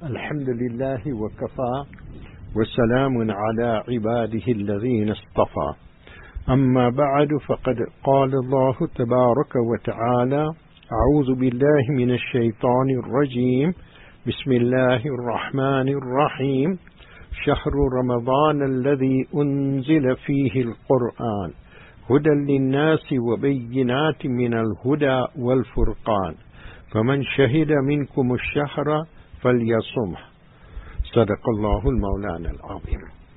الحمد لله وكفى وسلام على عباده الذين اصطفى أما بعد فقد قال الله تبارك وتعالى أعوذ بالله من الشيطان الرجيم بسم الله الرحمن الرحيم شهر رمضان الذي أنزل فيه القرآن هدى للناس وبينات من الهدى والفرقان فمن شهد منكم الشهر فليصمه صدق الله المولانا العظيم.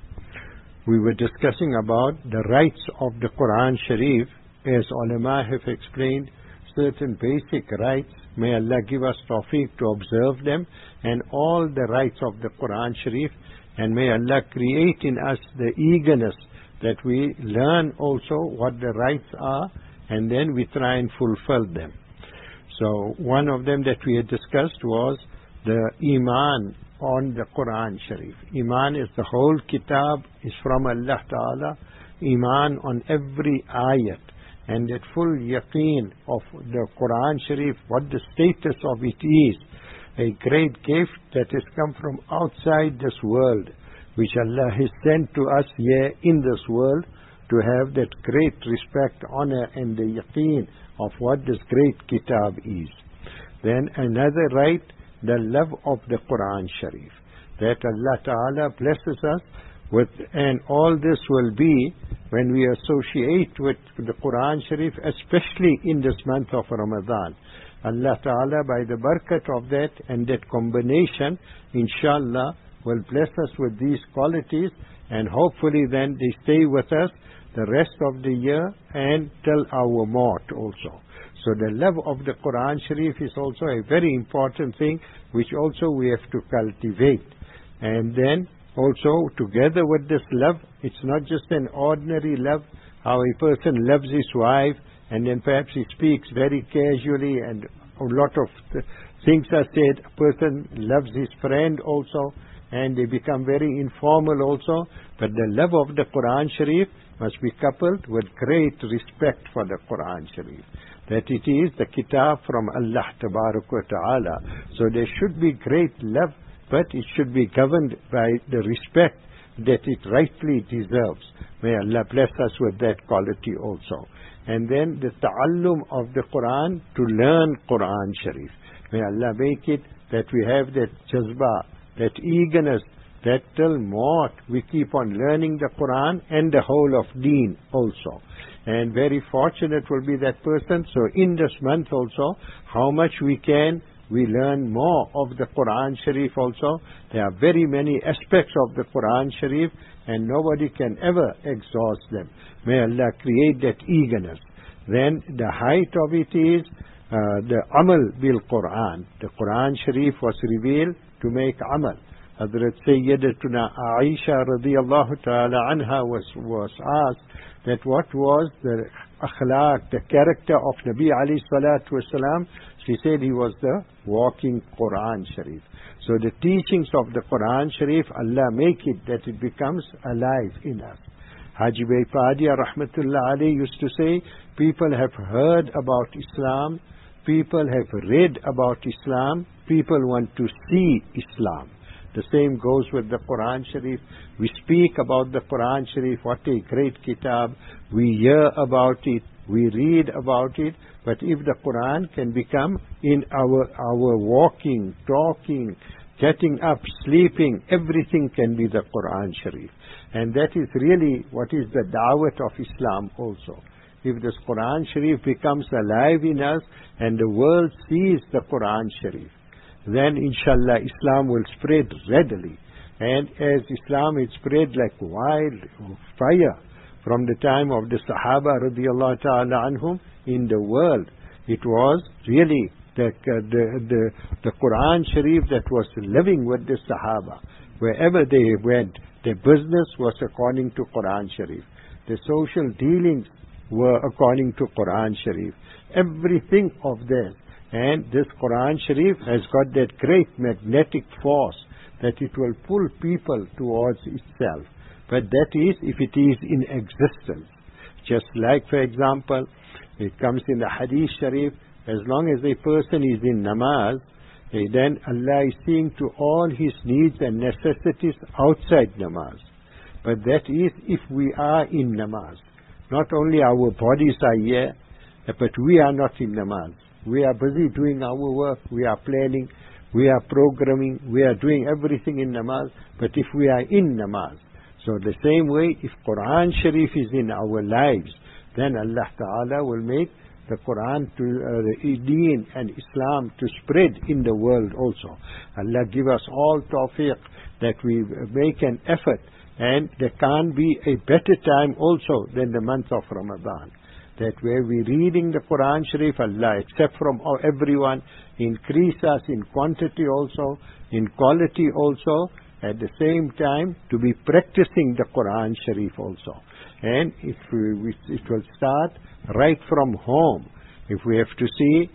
We were discussing about the rights of the Quran Sharif, as ulama have explained, certain basic rights. May Allah give us tawfiq to observe them, and all the rights of the Quran Sharif, and may Allah create in us the eagerness that we learn also what the rights are, and then we try and fulfill them. So one of them that we had discussed was the Iman on the Quran Sharif. Iman is the whole kitab, is from Allah Ta'ala. Iman on every ayat, and that full yaqeen of the Quran Sharif, what the status of it is, a great gift that has come from outside this world, which Allah has sent to us here in this world, to have that great respect, honor, and the yaqeen of what this great kitab is. Then another right, the love of the Quran Sharif, that Allah Ta'ala blesses us with, and all this will be when we associate with the Quran Sharif, especially in this month of Ramadan. Allah Ta'ala, by the barakat of that and that combination, inshallah, will bless us with these qualities, and hopefully then they stay with us the rest of the year and till our maut also. So the love of the Quran Sharif is also a very important thing, which also we have to cultivate. And then also together with this love, it's not just an ordinary love, how a person loves his wife and then perhaps he speaks very casually and a lot of things are said. A person loves his friend also, and they become very informal also. But the love of the Quran Sharif must be coupled with great respect for the Quran Sharif, that it is the kitab from Allah Tabarak wa Ta'ala. So there should be great love, but it should be governed by the respect that it rightly deserves. May Allah bless us with that quality also. And then the ta'allum of the Quran, to learn Quran Sharif. May Allah make it that we have that jazba, that eagerness, that till maut we keep on learning the Quran and the whole of deen also. And very fortunate will be that person. So in this month also, how much we learn more of the Quran Sharif also. There are very many aspects of the Quran Sharif, and nobody can ever exhaust them. May Allah create that eagerness. Then the height of it is the amal bil Quran. The Quran Sharif was revealed to make amal. Hazrat Sayyidatuna Aisha radiyallahu ta'ala anha was asked that what was the akhlaq, the character of Nabi alayhi salatu wasalam. She said he was the walking Quran Sharif. So the teachings of the Quran Sharif, Allah make it that it becomes alive in us. Haji Bhai Padia rahmatullah alayhi used to say, people have heard about Islam, people have read about Islam, people want to see Islam. The same goes with the Quran Sharif. We speak about the Quran Sharif, what a great kitab. We hear about it, we read about it. But if the Quran can become in our walking, talking, getting up, sleeping, everything can be the Quran Sharif. And that is really what is the da'wat of Islam also. If this Quran Sharif becomes alive in us and the world sees the Quran Sharif, then inshallah Islam will spread readily. And as Islam is spread like wildfire from the time of the Sahaba radiyallahu ta'ala anhum in the world, it was really the Quran Sharif that was living with the Sahaba. Wherever they went, their business was according to Quran Sharif. The social dealings were according to Quran Sharif. Everything of that. And this Quran Sharif has got that great magnetic force that it will pull people towards itself. But that is if it is in existence. Just like, for example, it comes in the Hadith Sharif, as long as a person is in namaz, then Allah is seeing to all his needs and necessities outside namaz. But that is if we are in namaz. Not only our bodies are here, but we are not in namaz. We are busy doing our work, we are planning, we are programming, we are doing everything in namaz, but if we are in namaz. So the same way, if Quran Sharif is in our lives, then Allah Ta'ala will make the Quran to Deen and Islam to spread in the world also. Allah give us all tawfiq that we make an effort, and there can't be a better time also than the month of Ramadan. That where we're reading the Quran Sharif, Allah accept from everyone, increase us in quantity also, in quality also, at the same time to be practicing the Quran Sharif also. And if it will start right from home. If we have to see,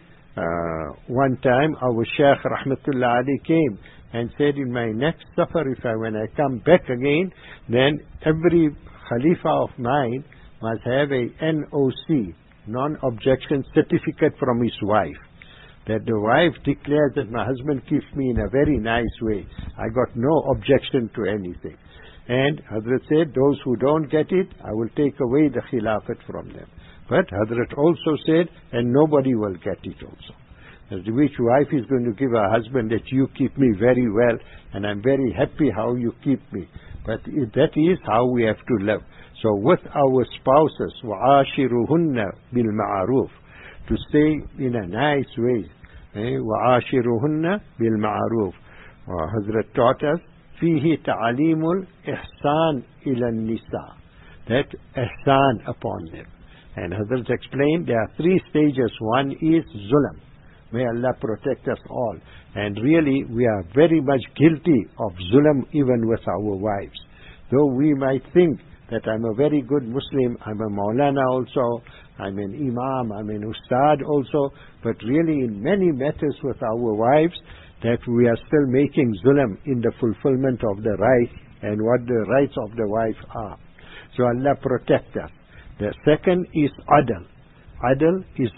one time our Shaykh Rahmatullah Ali came and said, in my next safar, when I come back again, then every Khalifa of mine must have a NOC, non-objection certificate from his wife. That the wife declares that my husband keeps me in a very nice way. I got no objection to anything. And Hazrat said, those who don't get it, I will take away the khilafat from them. But Hazrat also said, and nobody will get it also. Which wife is going to give her husband that you keep me very well, and I'm very happy how you keep me. But that is how we have to live. So with our spouses, وَعَاشِرُهُنَّ بِالْمَعَرُوفِ, to stay in a nice way. وَعَاشِرُهُنَّ بِالْمَعَرُوفِ. Hazrat taught us, فِيهِ تَعَلِيمُ الْإِحْسَانِ إِلَى النِّسَاءِ, that ihsan upon them. And Hazrat explained there are three stages. One is zulam. May Allah protect us all. And really, we are very much guilty of zulam even with our wives. Though we might think that I'm a very good Muslim, I'm a Maulana also, I'm an Imam, I'm an Ustad also, but really in many matters with our wives, that we are still making zulam in the fulfillment of the rights and what the rights of the wife are. So Allah protect us. The second is adl. Adl is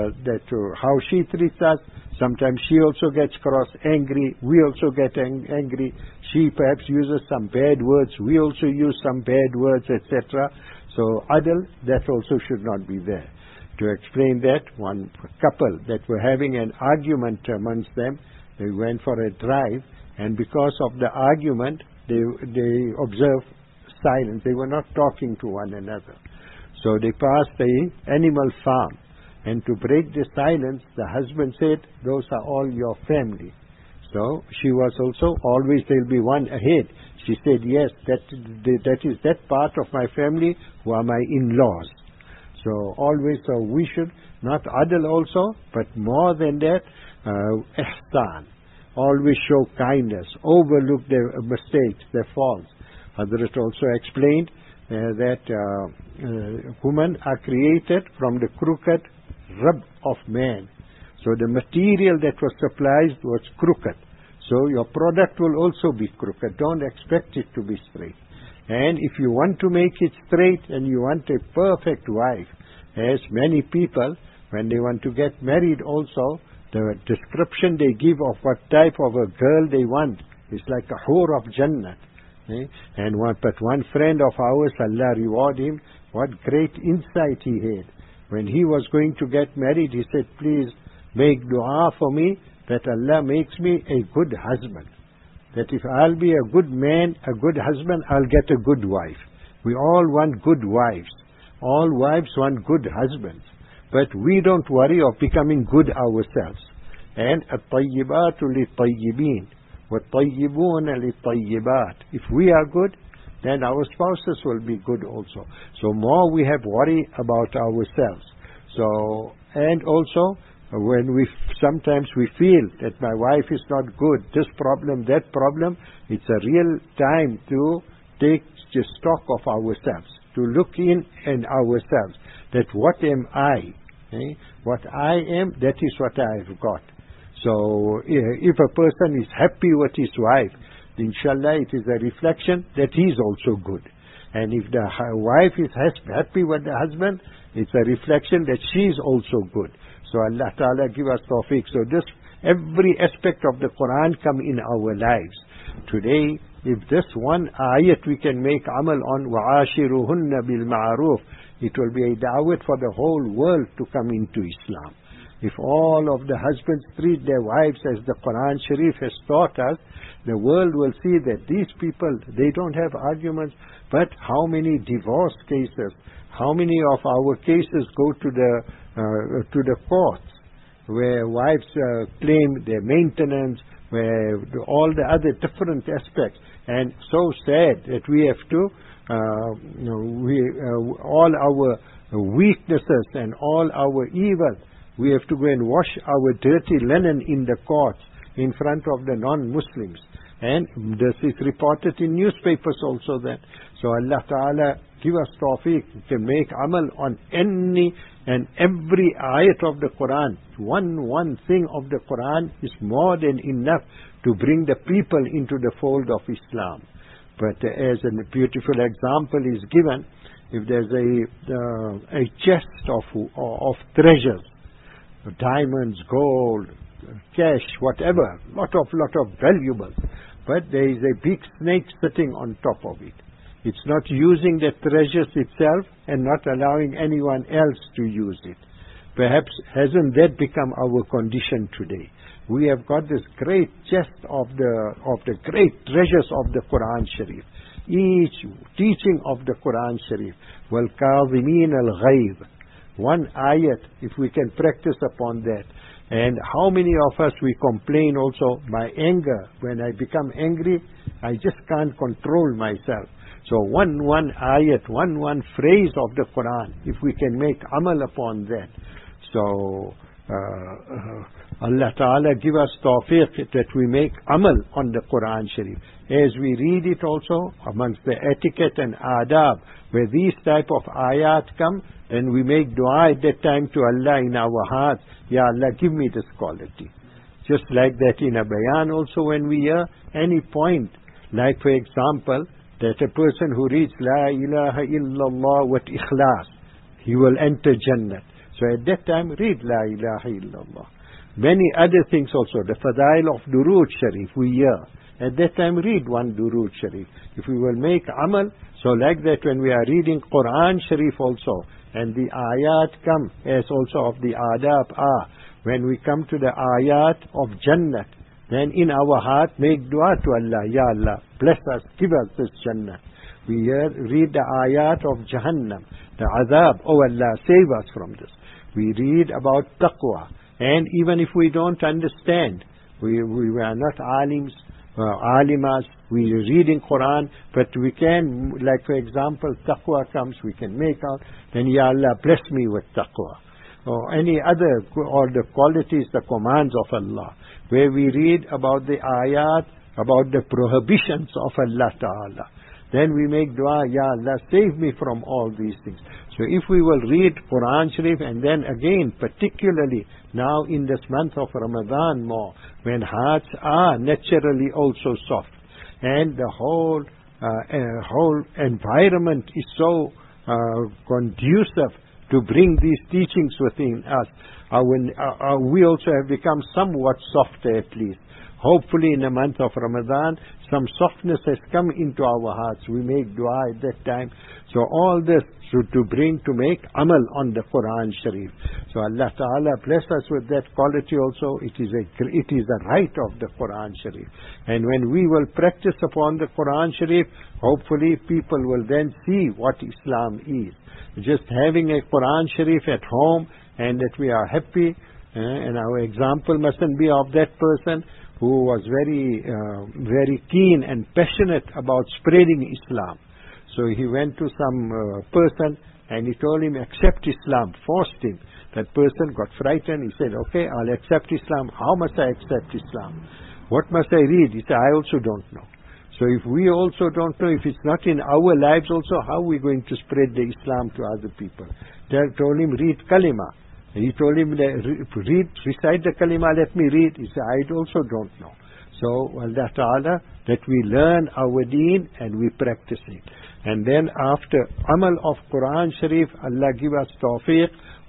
how she treats us. Sometimes she also gets cross, angry. We also get angry. She perhaps uses some bad words. We also use some bad words, etc. So adl, that also should not be there. To explain that, one couple that were having an argument amongst them, they went for a drive, and because of the argument, they observed silence. They were not talking to one another. So they passed the animal farm, and to break the silence, the husband said, those are all your family. So she was also, always there will be one ahead. She said, yes, that is that part of my family who are my in-laws. So always, so we should not adl also, but more than that, ihsan. Always show kindness, overlook their mistakes, their faults. Hazrat also explained that women are created from the crooked rib of man. So the material that was supplied was crooked. So your product will also be crooked. Don't expect it to be straight. And if you want to make it straight and you want a perfect wife, as many people, when they want to get married also, the description they give of what type of a girl they want is like a hur of Jannah. And one friend of ours, Allah reward him, what great insight he had. When he was going to get married, he said, please make dua for me that Allah makes me a good husband. That if I'll be a good man, a good husband, I'll get a good wife. We all want good wives. All wives want good husbands. But we don't worry of becoming good ourselves. And at-tayyibatu lit-tayyibin. وَالطَّيِّبُونَ لِلطَّيِّبَاتِ. If we are good, then our spouses will be good also. So more we have worry about ourselves. So, and also, when sometimes we feel that my wife is not good, this problem, that problem, it's a real time to take the stock of ourselves, to look in ourselves, that what am I? What I am, that is what I have got. So if a person is happy with his wife, inshallah it is a reflection that he is also good. And if the wife is happy with the husband, it's a reflection that she is also good. So Allah Ta'ala give us tawfiq. So this every aspect of the Quran come in our lives. Today, if this one ayat we can make amal on, وَعَاشِرُهُنَّ بِالْمَعْرُوفِ, it will be a da'wat for the whole world to come into Islam. If all of the husbands treat their wives as the Quran Sharif has taught us, the world will see that these people, they don't have arguments, but how many divorce cases, how many of our cases go to the courts, where wives claim their maintenance, where all the other different aspects, and so sad that we have to, all our weaknesses and all our evil, we have to go and wash our dirty linen in the courts in front of the non-Muslims. And this is reported in newspapers also then. So Allah Ta'ala give us tawfiq, can make amal on any and every ayat of the Quran. One thing of the Quran is more than enough to bring the people into the fold of Islam. But as a beautiful example is given, if there's a chest of treasures, diamonds, gold, cash, whatever, lot of valuables, but there is a big snake sitting on top of it. It's not using the treasures itself and not allowing anyone else to use it. Perhaps hasn't that become our condition today? We have got this great chest of the great treasures of the Quran Sharif. Each teaching of the Quran Sharif. وَالْكَاظِمِينَ الْغَيْظَ. One ayat, if we can practice upon that. And how many of us we complain also, my anger, when I become angry, I just can't control myself. So one ayat, one phrase of the Quran, if we can make amal upon that. So Allah Ta'ala give us tawfiq that we make amal on the Quran Sharif. As we read it also, amongst the etiquette and adab, where these type of ayat come, then we make dua at that time to Allah in our hearts, Ya Allah, give me this quality. Just like that in a bayan also, when we hear any point, like for example, that a person who reads La ilaha illallah with ikhlas, he will enter Jannah. So at that time, read La ilaha illallah. Many other things also, the fadail of Durood Sharif, we hear. At that time, read one Durood Sharif. If we will make amal, so like that when we are reading Quran Sharif also, and the ayat come as also of the adab are, when we come to the ayat of Jannah, then in our heart make dua to Allah, Ya Allah, bless us, give us this Jannah. We read the ayat of Jahannam, the azab, oh Allah, save us from this. We read about taqwa, and even if we don't understand, we are not alims, alimas, we are reading Quran, but we can, like for example, taqwa comes, we can make out, then Ya Allah, bless me with taqwa. Or any other, or the qualities, the commands of Allah, where we read about the ayat, about the prohibitions of Allah Ta'ala. Then we make dua, Ya Allah, save me from all these things. So if we will read Quran Sharif, and then again, particularly now in this month of Ramadan more, when hearts are naturally also soft, and the whole environment is so conducive to bring these teachings within us, we also have become somewhat softer at least. Hopefully in the month of Ramadan, some softness has come into our hearts. We make dua at that time. So all this to make amal on the Quran Sharif. So Allah Ta'ala bless us with that quality also. It is a right of the Quran Sharif. And when we will practice upon the Quran Sharif, hopefully people will then see what Islam is. Just having a Quran Sharif at home and that we are happy, and our example mustn't be of that person who was very keen and passionate about spreading Islam. So he went to some person and he told him, accept Islam, forced him. That person got frightened. He said, okay, I'll accept Islam. How must I accept Islam? What must I read? He said, I also don't know. So if we also don't know, if it's not in our lives also, how are we going to spread the Islam to other people? They told him, read kalima. He told him, recite the kalima, let me read. He said, I also don't know. So Allah Ta'ala, that we learn our deen and we practice it. And then after amal of Quran Sharif, Allah give us tawfiq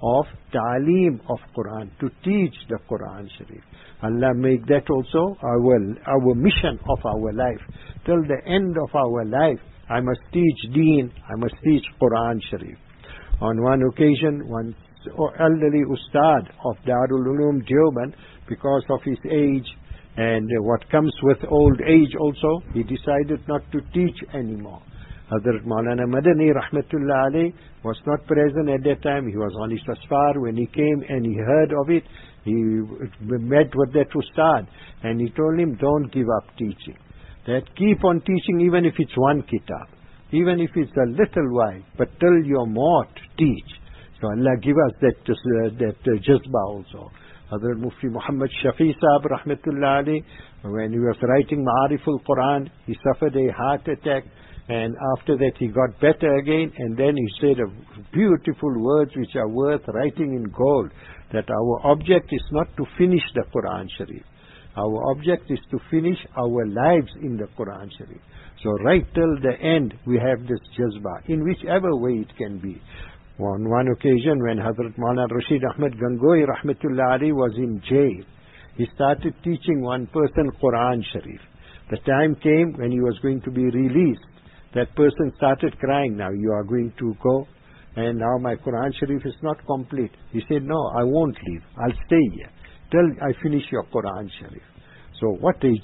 of ta'aleem of Quran, to teach the Quran Sharif. Allah make that also our mission of our life. Till the end of our life, I must teach Deen, I must teach Quran Sharif. On one occasion, one elderly Ustad of Darul Uloom Deoband, because of his age and what comes with old age also, he decided not to teach anymore. Hazrat Maulana Madani Rahmatullah Alayh was not present at that time. He was on his asfar. When he came and he heard of it, he met with that Ustad and he told him, don't give up teaching. That keep on teaching even if it's one kitab, even if it's a little while, but till your maut, teach. So Allah give us that jazba also. Hazrat Mufti Muhammad Shafi Sahab Rahmatullah Alayh, when he was writing Ma'ariful Quran, he suffered a heart attack. And after that he got better again, and then he said beautiful words which are worth writing in gold, that our object is not to finish the Quran Sharif. Our object is to finish our lives in the Quran Sharif. So right till the end we have this jazba, in whichever way it can be. On one occasion when Hazrat Maulana Rashid Ahmad Gangoi Rahmatullah Ali was in jail, he started teaching one person Quran Sharif. The time came when he was going to be released. That person started crying, now you are going to go, and now my Quran Sharif is not complete. He said, no, I won't leave. I'll stay here till I finish your Quran Sharif. So what a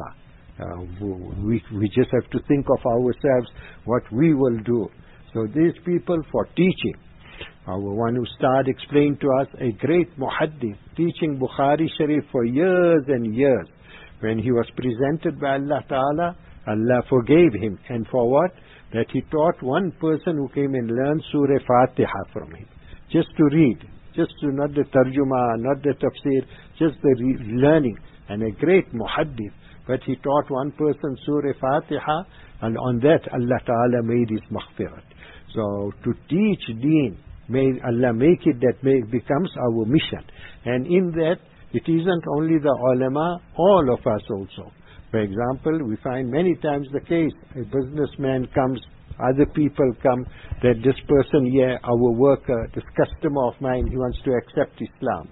jazba. We just have to think of ourselves, what we will do. So these people for teaching. Our one Ustad explained to us, a great muhaddith, teaching Bukhari Sharif for years and years. When he was presented by Allah Ta'ala, Allah forgave him. And for what? That he taught one person who came and learned Surah Fatiha from him. Just to read. Just to not the tarjuma, not the tafsir, just the learning. And a great muhaddith. But he taught one person Surah Fatiha, and on that Allah Ta'ala made his maghfirat. So to teach deen, may Allah make it that becomes our mission. And in that, it isn't only the ulama, all of us also. For example, we find many times the case, a businessman comes, other people come, that this person here, our worker, this customer of mine, he wants to accept Islam.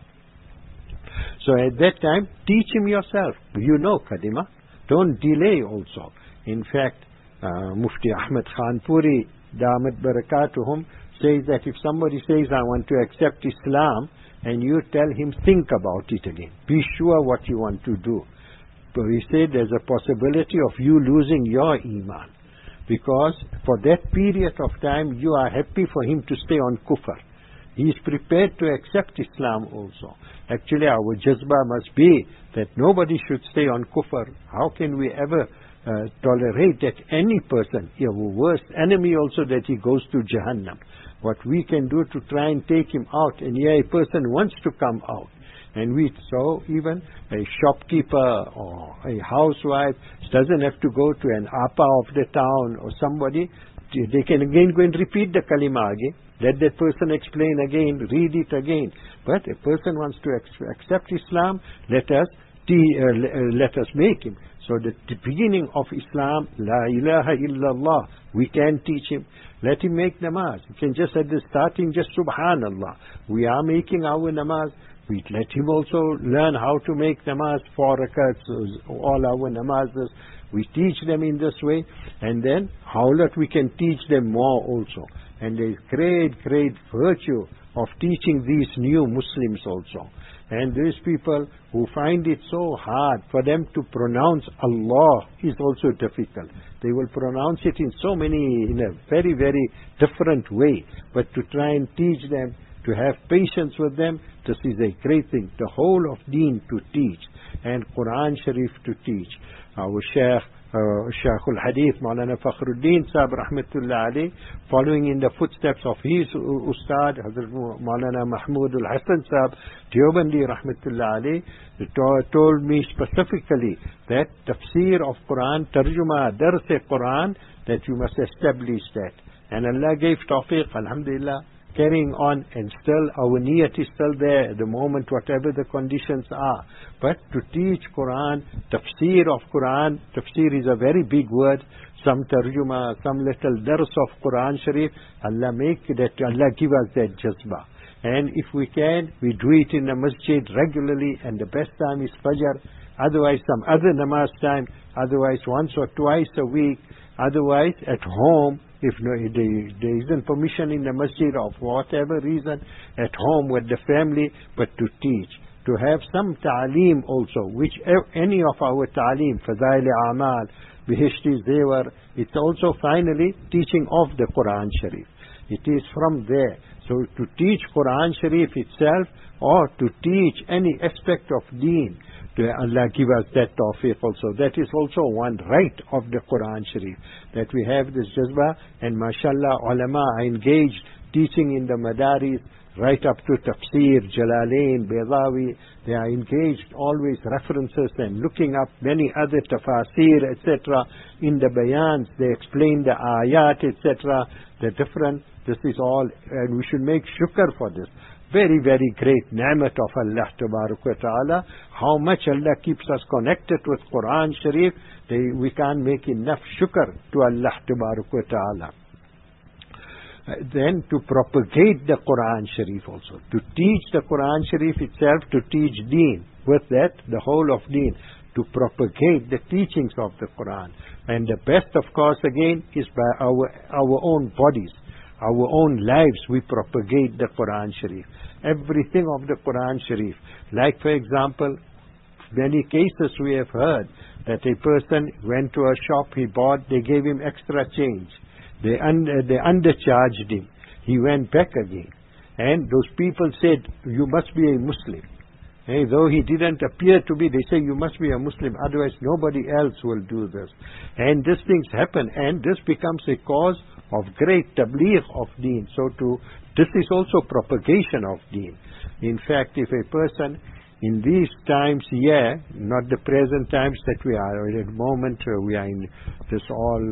So at that time, teach him yourself. You know Kadima. Don't delay also. In fact, Mufti Ahmad Khan Puri, Damat Barakatuhum, says that if somebody says, I want to accept Islam, and you tell him, think about it again. Be sure what you want to do. But we say there's a possibility of you losing your iman. Because for that period of time, you are happy for him to stay on kufr. He is prepared to accept Islam also. Actually, our jazba must be that nobody should stay on kufr. How can we ever tolerate that any person, our worst enemy also, that he goes to Jahannam? What we can do to try and take him out, and here a person wants to come out. And so even a shopkeeper or a housewife doesn't have to go to an appa of the town or somebody. They can again go and repeat the kalima again. Let that person explain again, read it again. But a person wants to accept Islam, let us make him. So the beginning of Islam, La ilaha illallah, we can teach him. Let him make namaz. You can just at the starting, just subhanallah. We are making our namaz. We let him also learn how to make namaz, 4 rakats, all our namazes. We teach them in this way, and then how that we can teach them more also. And there is great, great virtue of teaching these new Muslims also. And these people who find it so hard for them to pronounce Allah is also difficult. They will pronounce it in a very, very different way. But to try and teach them, to have patience with them, this is a great thing. The whole of Deen to teach, and Quran Sharif to teach. Our Shaykhul Hadith, Maulana Fakhruddin Sahib Rahmatullah Alayh, following in the footsteps of his Ustad, Hazrat Maulana Mahmud al-Hasan Sahib, Deobandi Rahmatullah Alayh, told me specifically that tafsir of Quran, tarjuma, dars-e-Quran, that you must establish that. And Allah gave tawfiq, alhamdulillah, carrying on, and still our niyat is still there at the moment, whatever the conditions are. But to teach Quran, tafsir of Quran, tafsir is a very big word, some tarjuma, some little dars of Quran Sharif, Allah make that, Allah give us that jazba. And if we can, we do it in the masjid regularly, and the best time is Fajr, otherwise some other namaz time, otherwise once or twice a week, otherwise at home, if there isn't permission in the masjid or for whatever reason, at home with the family, but to teach. To have some ta'aleem also, which any of our ta'aleem, Fadail A'mal, Bihishti Zewar, it's also finally teaching of the Quran Sharif. It is from there. So to teach Quran Sharif itself, or to teach any aspect of deen, Allah give us that tawfiq also. That is also one right of the Quran Sharif, that we have this jazba, and mashallah ulama are engaged teaching in the madaris, right up to Tafsir, Jalalain, Baydawi. They are engaged always references and looking up many other tafasir, etc. In the bayans, they explain the ayat, etc. The different, this is all, and we should make shukr for this. Very, very great ni'mat of Allah Tabarak wa Ta'ala. How much Allah keeps us connected with Quran Sharif, we can't make enough shukr to Allah Tabarak wa Ta'ala. Then to propagate the Quran Sharif also, to teach the Quran Sharif itself, to teach deen, with that the whole of deen, to propagate the teachings of the Quran. And the best, of course, again, is by our own bodies, our own lives, we propagate the Quran Sharif. Everything of the Quran Sharif. Like, for example, many cases we have heard that a person went to a shop, he bought, they gave him extra change. They undercharged him. He went back again. And those people said, you must be a Muslim. Though he didn't appear to be, they say, you must be a Muslim, otherwise nobody else will do this. And these things happen, and this becomes a cause of great tabligh of deen. So this is also propagation of deen. In fact, if a person in these times here, not the present times that we are, at the moment we are in this all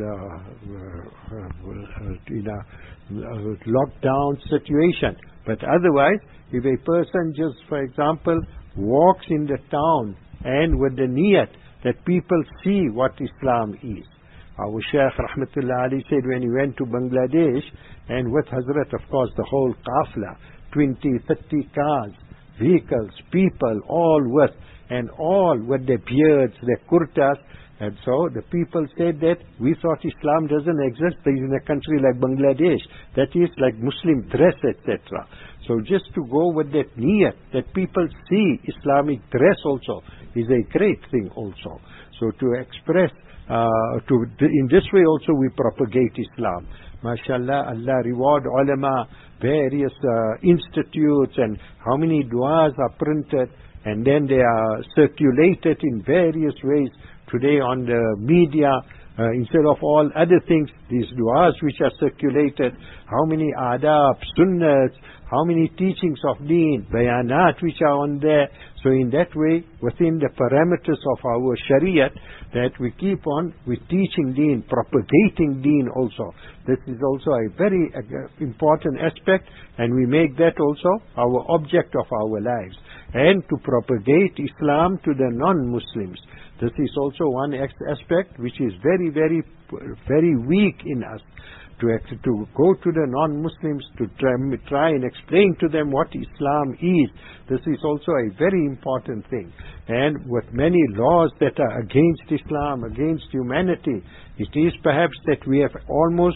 in a lockdown situation. But otherwise, if a person just, for example, walks in the town and with the niyat that people see what Islam is. Our Shaykh Rahmatullah Ali said when he went to Bangladesh, and with Hazrat, of course, the whole qafla, 20, 30 cars, vehicles, people, all with, and all with their beards, their kurtas. And so the people said that we thought Islam doesn't exist in a country like Bangladesh. That is like Muslim dress, etc. So just to go with that niyat, that people see Islamic dress also, is a great thing also. So to express, in this way also we propagate Islam. MashaAllah, Allah reward ulama, various institutes, and how many du'as are printed, and then they are circulated in various ways. Today on the media, instead of all other things, these du'as which are circulated, how many adab, sunnahs, how many teachings of deen, bayanat which are on there. So in that way, within the parameters of our shariat, that we keep on with teaching deen, propagating deen also. This is also a very important aspect, and we make that also our object of our lives. And to propagate Islam to the non-Muslims. This is also one aspect which is very, very, very weak in us. To go to the non-Muslims, to try and explain to them what Islam is. This is also a very important thing. And with many laws that are against Islam, against humanity, it is perhaps that we have almost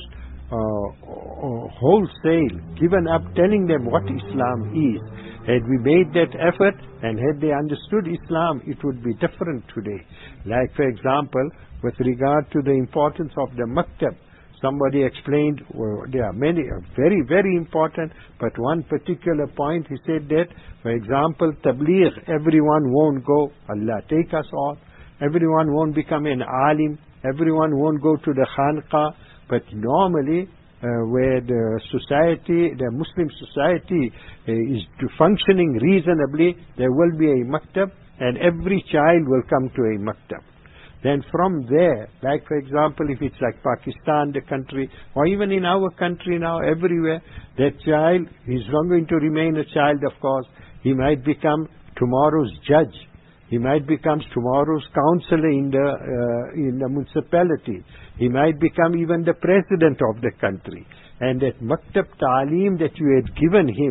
wholesale given up telling them what Islam is. Had we made that effort and had they understood Islam, it would be different today. Like, for example, with regard to the importance of the maktab, somebody explained, there are many, very, very important, but one particular point, he said that, for example, tabligh, everyone won't go, Allah take us all, everyone won't become an alim, everyone won't go to the khanqa, but normally, where the society, the Muslim society is functioning reasonably, there will be a maktab, and every child will come to a maktab. Then from there, like for example, if it's like Pakistan, the country, or even in our country now, everywhere, that child is not going to remain a child, of course. He might become tomorrow's judge. He might become tomorrow's councillor in the municipality. He might become even the president of the country. And that maktab ta'aleem that you had given him,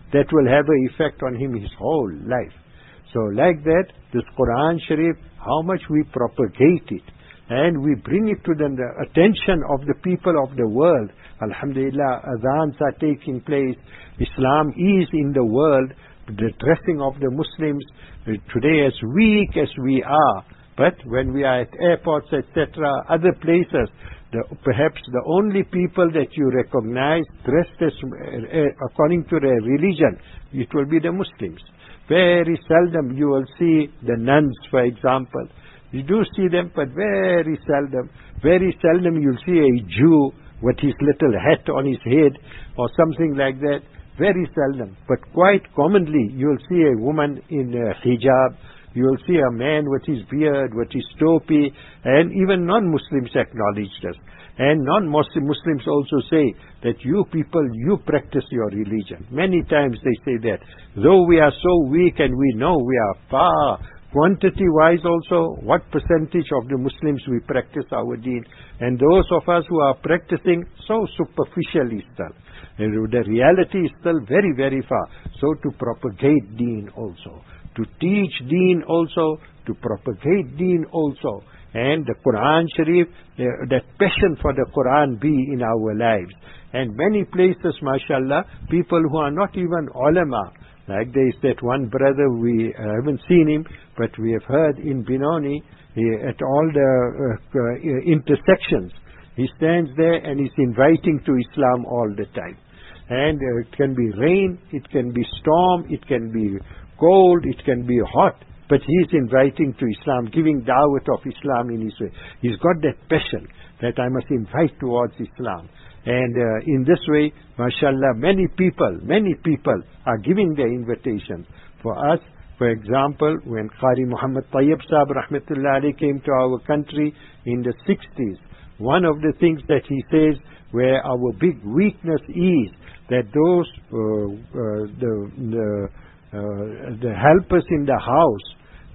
that will have an effect on him his whole life. So like that, this Quran Sharif, how much we propagate it, and we bring it to the attention of the people of the world. Alhamdulillah, adhans are taking place. Islam is in the world. The dressing of the Muslims today, as weak as we are, but when we are at airports, etc., other places, perhaps the only people that you recognize dressed as, according to their religion, it will be the Muslims. Very seldom you will see the nuns, for example. You do see them, but very seldom. Very seldom you'll see a Jew with his little hat on his head or something like that. Very seldom. But quite commonly you'll see a woman in a hijab. You'll see a man with his beard, with his topi, and even non-Muslims acknowledge this. And non-Muslims also say that you people, you practice your religion. Many times they say that. Though we are so weak and we know we are far, quantity-wise also, what percentage of the Muslims we practice our deen. And those of us who are practicing so superficially still. The reality is still very, very far. So to propagate deen also, to teach deen also, to propagate deen also, and the Quran Sharif, that passion for the Quran be in our lives. And many places, mashallah, people who are not even ulama, like there is that one brother, we haven't seen him, but we have heard in Benoni, at all the intersections, he stands there and is inviting to Islam all the time. And it can be rain, it can be storm, it can be cold, it can be hot, but he is inviting to Islam, giving da'wat of Islam in his way. He's got that passion that I must invite towards Islam. And in this way, mashallah, many people are giving their invitations. For us, for example, when Qari Muhammad Tayyib Sahib Rahmatullah Alayhi came to our country in the 60s, one of the things that he says, where our big weakness is, that those, the helpers in the house,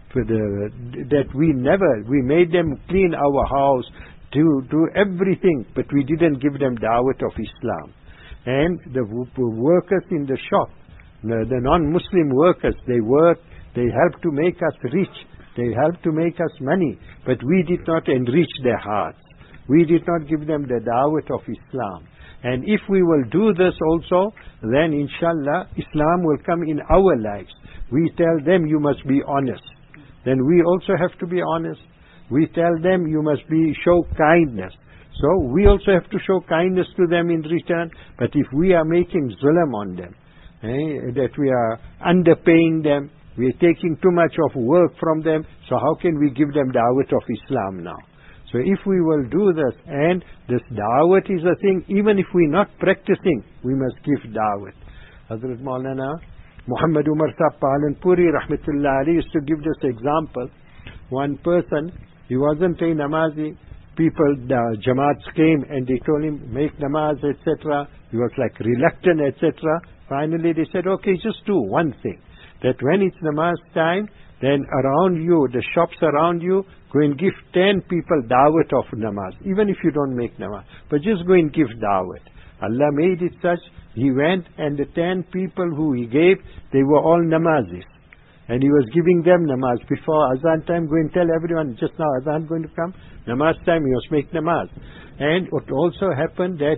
that we made them clean our house, do everything, but we didn't give them da'wat of Islam. And the workers in the shop, the non-Muslim workers, they work, they help to make us rich, they help to make us money, but we did not enrich their hearts. We did not give them the da'wat of Islam. And if we will do this also, then inshallah, Islam will come in our lives. We tell them, you must be honest. Then we also have to be honest. We tell them, you must show kindness. So we also have to show kindness to them in return. But if we are making zulm on them, that we are underpaying them, we are taking too much of work from them, so how can we give them da'wat of Islam now? So if we will do this, and this da'wat is a thing, even if we're not practicing, we must give da'wat. Hazrat Maulana Muhammad Umar Sahib Palanpuri Rahmatullah Ali used to give this example. One person, he wasn't a namazi. People, the Jamaats came and they told him, make namaz, etc. He was like reluctant, etc. Finally they said, okay, just do one thing. That when it's namaz time, then around you, the shops around you, go and give 10 people da'wat of namaz, even if you don't make namaz. But just go and give da'wat. Allah made it such, he went and the 10 people who he gave, they were all namazis. And he was giving them namaz. Before azan time, go and tell everyone, just now azan going to come. Namaz time, he must make namaz. And it also happened that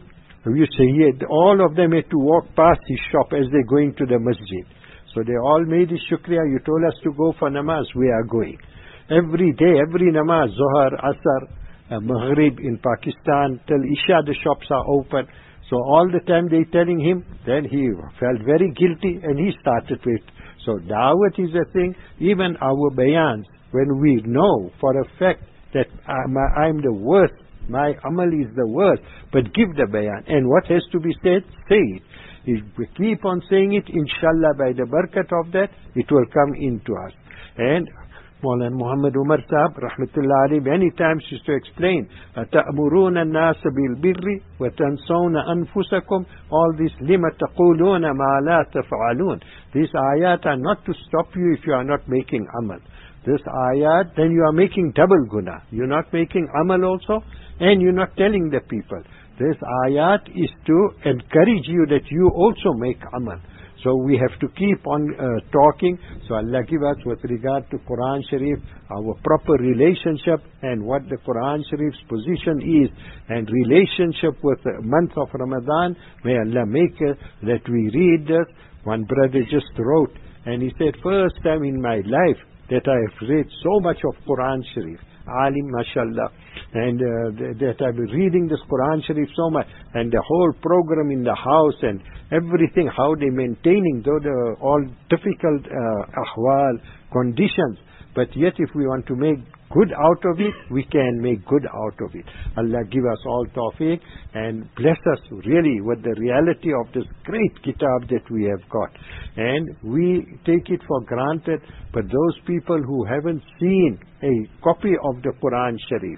all of them had to walk past his shop as they're going to the masjid. So they all made his shukriya, you told us to go for namaz, we are going. Every day, every namaz, Zohar, Asr, Maghrib in Pakistan, till Isha the shops are open. So all the time they telling him, then he felt very guilty and he started with. So da'wat is a thing, even our bayans, when we know for a fact that I'm the worst, my amal is the worst, but give the bayan. And what has to be said, say it. If we keep on saying it, inshallah, by the barakat of that, it will come into us. And Maulana Muhammad Umar Sahib, Rahmatullah Ali, many times used to explain, أَتَأْمُرُونَ النَّاسَ بِالْبِرِّ وَتَنْسَوْنَ أَنفُسَكُمْ. All this, لِمَ تَقُولُونَ مَا لَا تَفْعَلُونَ. These ayat are not to stop you if you are not making amal. This ayat, then you are making double guna. You're not making amal also, and you're not telling the people. This ayat is to encourage you that you also make amal. So we have to keep on talking. So Allah give us, with regard to Quran Sharif, our proper relationship and what the Quran Sharif's position is, and relationship with the month of Ramadan. May Allah make that we read this. One brother just wrote, and he said, first time in my life that I have read so much of Quran Sharif. Alim, mashallah. And that I've been reading this Quran Sharif so much, and the whole program in the house and everything, how they maintaining, though the all difficult ahwal, conditions, but yet if we want to make good out of it, we can make good out of it. Allah give us all tawfiq and bless us really with the reality of this great kitab that we have got. And we take it for granted, but those people who haven't seen a copy of the Quran Sharif,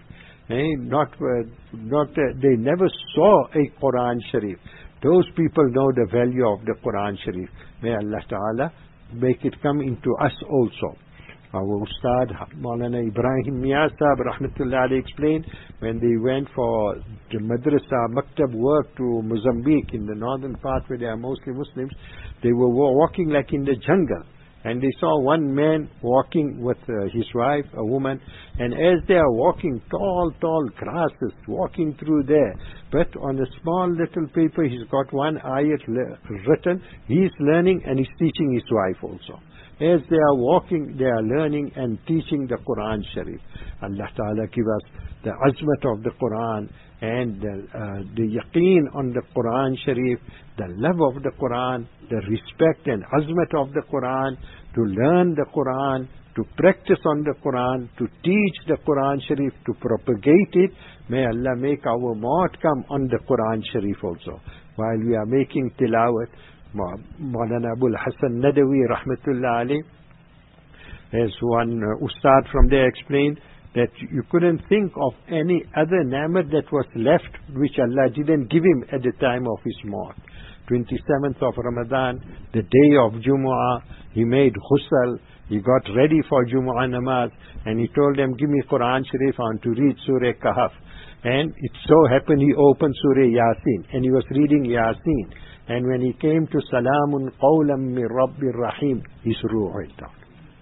they never saw a Quran Sharif, those people know the value of the Quran Sharif. May Allah Ta'ala make it come into us also. Our Ustad Maulana Ibrahim Miyaz Sahib Rahmatullah Alayhi explained, when they went for the madrasa maktab work to Mozambique, in the northern part where they are mostly Muslims, they were walking like in the jungle, and they saw one man walking with his wife, a woman, and as they are walking, tall grasses walking through there, but on a small little paper he's got one ayat written. He's learning and he's teaching his wife also. As they are walking, they are learning and teaching the Quran Sharif. Allah Ta'ala give us the azmat of the Quran and the yaqeen on the Quran Sharif, the love of the Quran, the respect and azmat of the Quran, to learn the Quran, to practice on the Quran, to teach the Quran Sharif, to propagate it. May Allah make our maut come on the Quran Sharif also. While we are making tilawat, Maulana Abul Hassan Nadawi Rahmatullah Alayhi, as one Ustad from there explained, that you couldn't think of any other ni'mat that was left which Allah didn't give him at the time of his maut. 27th of Ramadan, the day of Jumu'ah, he made ghusl, he got ready for Jumu'ah namaz, and he told them, give me Quran Sharif, I want to read Surah Kahf. And it so happened he opened Surah Yasin, and he was reading Yasin. And when he came to Salamun Qawlam min Rabbir Rahim, his ruh went down.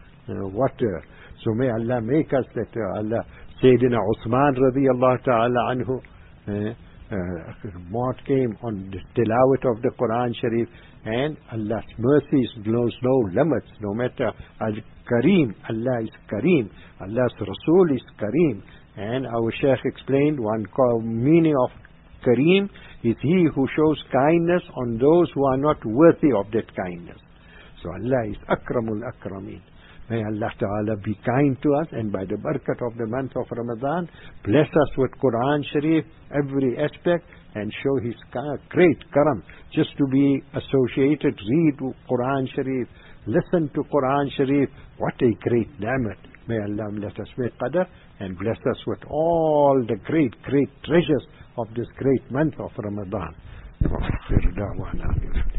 So may Allah make us that Allah, Sayyidina Uthman radiyallahu ta'ala anhu, maut came on the tilawat of the Quran Sharif, and Allah's mercies knows no limits, no matter Al-Kareem, Allah is Kareem, Allah's Rasul is Kareem. And our Shaykh explained, one meaning of Kareem is he who shows kindness on those who are not worthy of that kindness. So Allah is Akramul Akrameen. May Allah Ta'ala be kind to us, and by the barakat of the month of Ramadan, bless us with Quran Sharif, every aspect, and show His great karam, just to be associated, read Quran Sharif, listen to Quran Sharif. What a great ni'mat. May Allah let us make qadr and bless us with all the great treasures of this great month of Ramadan.